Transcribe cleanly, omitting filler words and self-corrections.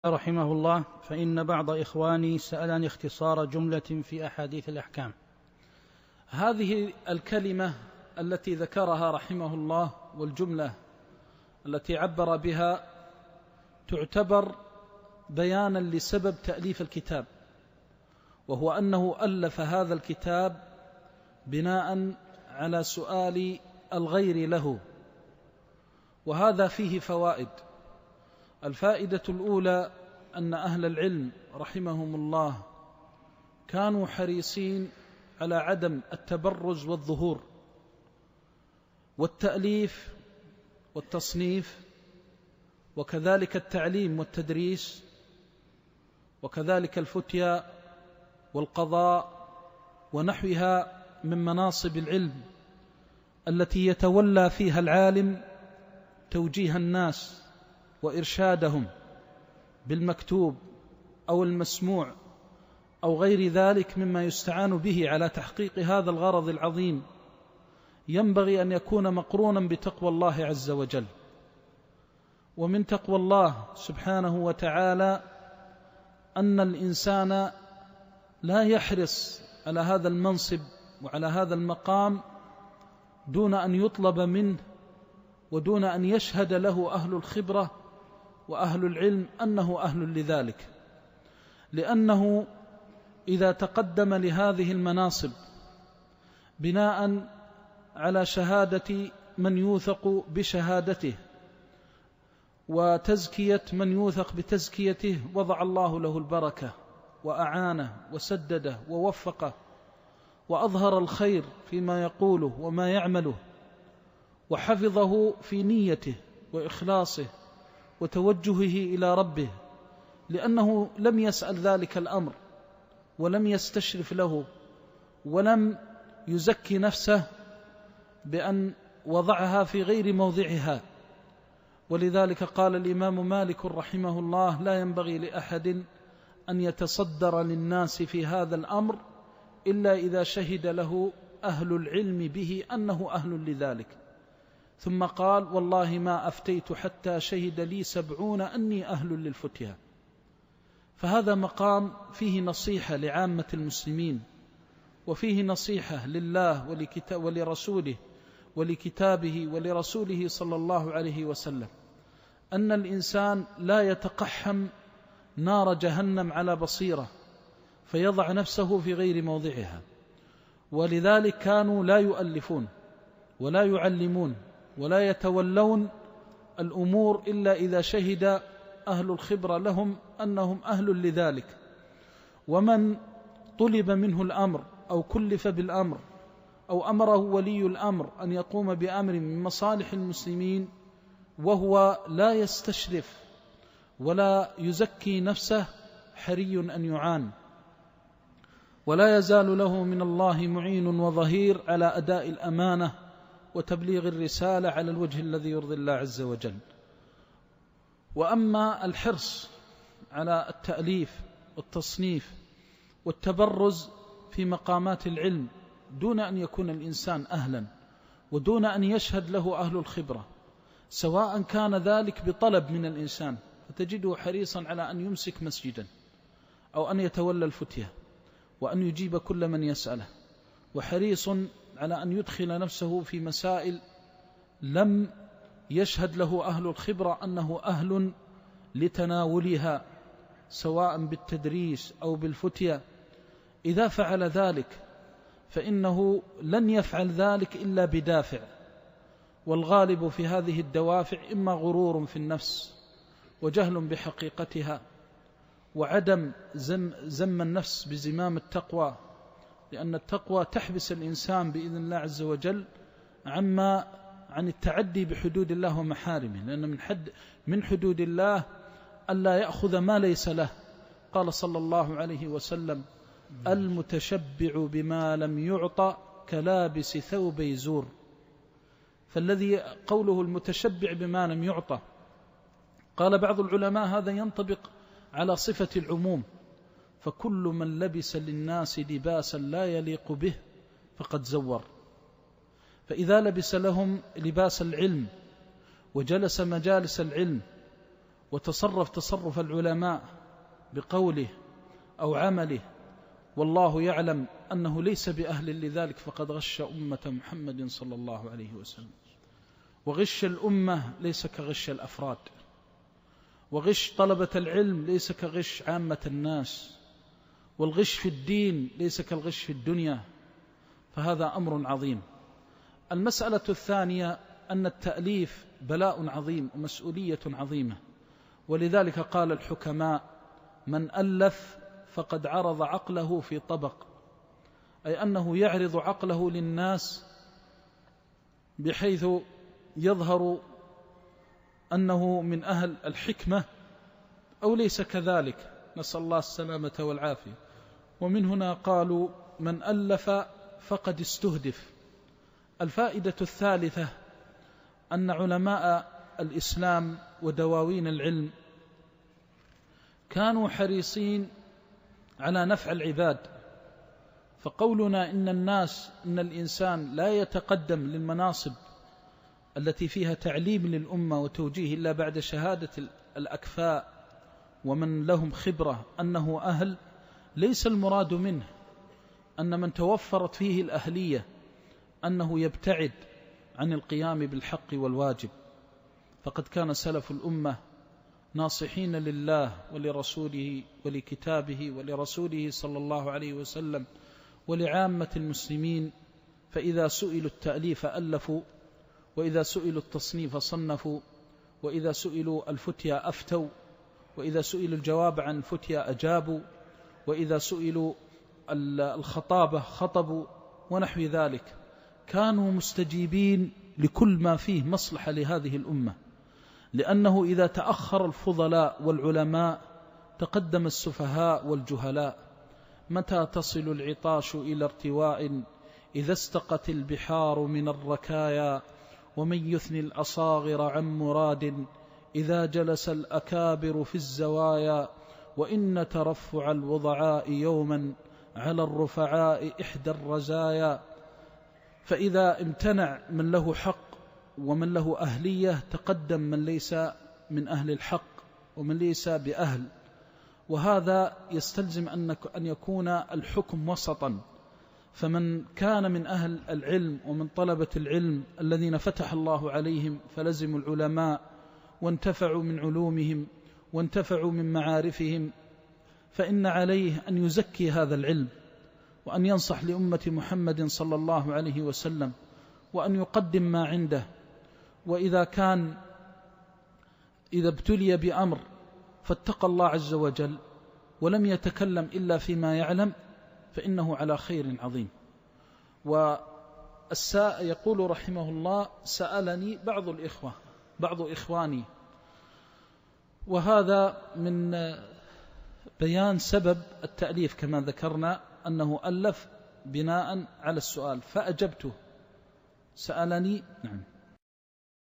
رحمه الله، فإن بعض إخواني سألني اختصار جملة في أحاديث الأحكام. هذه الكلمة التي ذكرها رحمه الله والجملة التي عبر بها تعتبر بيانا لسبب تأليف الكتاب، وهو أنه ألف هذا الكتاب بناء على سؤال الغير له، وهذا فيه فوائد. الفائدة الأولى أن أهل العلم رحمهم الله كانوا حريصين على عدم التبرز والظهور والتأليف والتصنيف، وكذلك التعليم والتدريس، وكذلك الفتيا والقضاء ونحوها من مناصب العلم التي يتولى فيها العالم توجيه الناس وإرشادهم بالمكتوب أو المسموع أو غير ذلك مما يستعان به على تحقيق هذا الغرض العظيم. ينبغي أن يكون مقرونا بتقوى الله عز وجل. ومن تقوى الله سبحانه وتعالى أن الإنسان لا يحرص على هذا المنصب وعلى هذا المقام دون أن يطلب منه ودون أن يشهد له أهل الخبرة وأهل العلم أنه أهل لذلك، لأنه إذا تقدم لهذه المناصب بناء على شهادة من يوثق بشهادته وتزكية من يوثق بتزكيته وضع الله له البركة وأعانه وسدده ووفقه وأظهر الخير فيما يقوله وما يعمله، وحفظه في نيته وإخلاصه وتوجهه إلى ربه، لأنه لم يسأل ذلك الأمر ولم يستشرف له ولم يزكي نفسه بأن وضعها في غير موضعها. ولذلك قال الإمام مالك رحمه الله: لا ينبغي لأحد أن يتصدر للناس في هذا الأمر إلا إذا شهد له أهل العلم به أنه أهل لذلك. ثم قال: والله ما أفتيت حتى شهد لي 70 أني أهل للفتيا. فهذا مقام فيه نصيحة لعامة المسلمين، وفيه نصيحة لله ولرسوله ولكتابه ولرسوله صلى الله عليه وسلم، أن الإنسان لا يتقحم نار جهنم على بصيرة فيضع نفسه في غير موضعها. ولذلك كانوا لا يؤلفون ولا يعلمون ولا يتولون الأمور إلا إذا شهد أهل الخبرة لهم أنهم أهل لذلك. ومن طلب منه الأمر أو كلف بالأمر أو أمره ولي الأمر أن يقوم بأمر من مصالح المسلمين وهو لا يستشرف ولا يزكي نفسه، حري أن يعان، ولا يزال له من الله معين وظهير على أداء الأمانة وتبليغ الرسالة على الوجه الذي يرضي الله عز وجل. وأما الحرص على التأليف والتصنيف والتبرز في مقامات العلم دون أن يكون الإنسان أهلا ودون أن يشهد له أهل الخبرة، سواء كان ذلك بطلب من الإنسان فتجده حريصا على أن يمسك مسجدا أو أن يتولى الفتية وأن يجيب كل من يسأله، وحريص على أن يدخل نفسه في مسائل لم يشهد له أهل الخبرة أنه أهل لتناولها سواء بالتدريس أو بالفتية. إذا فعل ذلك فإنه لن يفعل ذلك إلا بدافع، والغالب في هذه الدوافع إما غرور في النفس وجهل بحقيقتها وعدم زم النفس بزمام التقوى، لأن التقوى تحبس الإنسان بإذن الله عز وجل عن التعدي بحدود الله ومحارمه، لأن من حدود الله ألا يأخذ ما ليس له. قال صلى الله عليه وسلم: المتشبع بما لم يعطى كلابس ثوب زور. فالذي قوله المتشبع بما لم يعطى، قال بعض العلماء هذا ينطبق على صفة العموم، فكل من لبس للناس لباسا لا يليق به فقد زور. فإذا لبس لهم لباس العلم وجلس مجالس العلم وتصرف تصرف العلماء بقوله أو عمله والله يعلم أنه ليس بأهل لذلك فقد غش أمة محمد صلى الله عليه وسلم. وغش الأمة ليس كغش الأفراد، وغش طلبة العلم ليس كغش عامة الناس، والغش في الدين ليس كالغش في الدنيا، فهذا أمر عظيم. المسألة الثانية أن التأليف بلاء عظيم ومسؤولية عظيمة، ولذلك قال الحكماء: من ألف فقد عرض عقله في طبق، أي أنه يعرض عقله للناس بحيث يظهر أنه من أهل الحكمة أو ليس كذلك، نسأل الله السلامة والعافية. ومن هنا قالوا: من ألف فقد استهدف. الفائدة الثالثة أن علماء الإسلام ودواوين العلم كانوا حريصين على نفع العباد، فقولنا إن الإنسان لا يتقدم للمناصب التي فيها تعليم للأمة وتوجيه إلا بعد شهادة الأكفاء ومن لهم خبرة أنه أهل، ليس المراد منه أن من توفرت فيه الأهلية أنه يبتعد عن القيام بالحق والواجب، فقد كان سلف الأمة ناصحين لله ولرسوله ولكتابه ولرسوله صلى الله عليه وسلم ولعامة المسلمين، فإذا سئلوا التأليف ألفوا، وإذا سئلوا التصنيف صنفوا، وإذا سئلوا الفتيا أفتوا، وإذا سئلوا الجواب عن الفتيا أجابوا، وإذا سئلوا الخطابة خطبوا ونحو ذلك. كانوا مستجيبين لكل ما فيه مصلحة لهذه الأمة، لأنه إذا تأخر الفضلاء والعلماء تقدم السفهاء والجهلاء. متى تصل العطاش إلى ارتواء إذا استقت البحار من الركايا، ومن يثني الأصاغر عن مراد إذا جلس الأكابر في الزوايا، وإن ترفع الوضعاء يوما على الرفعاء إحدى الرزايا. فإذا امتنع من له حق ومن له أهلية تقدم من ليس من أهل الحق ومن ليس بأهل، وهذا يستلزم أن يكون الحكم وسطا. فمن كان من أهل العلم ومن طلبة العلم الذين فتح الله عليهم فلزموا العلماء وانتفعوا من علومهم وانتفعوا من معارفهم، فإن عليه أن يزكي هذا العلم وأن ينصح لأمة محمد صلى الله عليه وسلم وأن يقدم ما عنده. وإذا ابتلي بأمر فاتقى الله عز وجل ولم يتكلم إلا فيما يعلم فإنه على خير عظيم. يقول رحمه الله: سألني بعض إخواني، وهذا من بيان سبب التأليف كما ذكرنا، أنه ألف بناء على السؤال فأجبته. سألني، نعم.